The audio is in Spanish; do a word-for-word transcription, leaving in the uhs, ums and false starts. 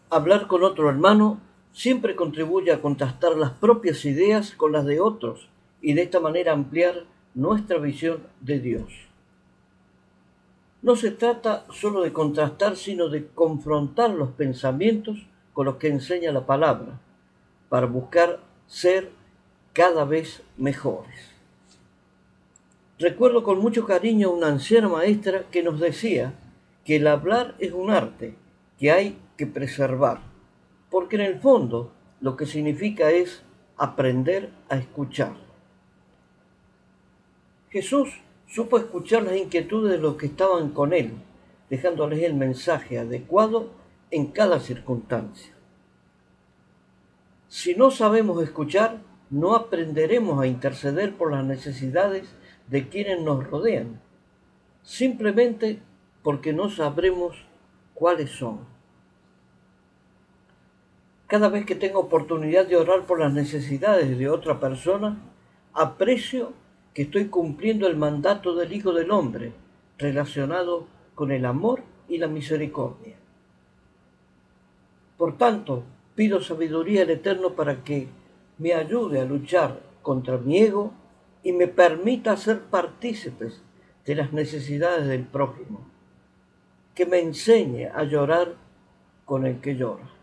Hablar con otro hermano siempre contribuye a contrastar las propias ideas con las de otros y de esta manera ampliar nuestra visión de Dios. No se trata solo de contrastar, sino de confrontar los pensamientos con los que enseña la palabra, para buscar ser cada vez mejores. Recuerdo con mucho cariño a una anciana maestra que nos decía que el hablar es un arte que hay que preservar, porque en el fondo lo que significa es aprender a escuchar. Jesús supo escuchar las inquietudes de los que estaban con él, dejándoles el mensaje adecuado en cada circunstancia. Si no sabemos escuchar, no aprenderemos a interceder por las necesidades de quienes nos rodean, simplemente porque no sabremos cuáles son. Cada vez que tengo oportunidad de orar por las necesidades de otra persona, aprecio que estoy cumpliendo el mandato del Hijo del Hombre relacionado con el amor y la misericordia. Por tanto, pido sabiduría al Eterno para que me ayude a luchar contra mi ego y me permita ser partícipes de las necesidades del prójimo, que me enseñe a llorar con el que llora.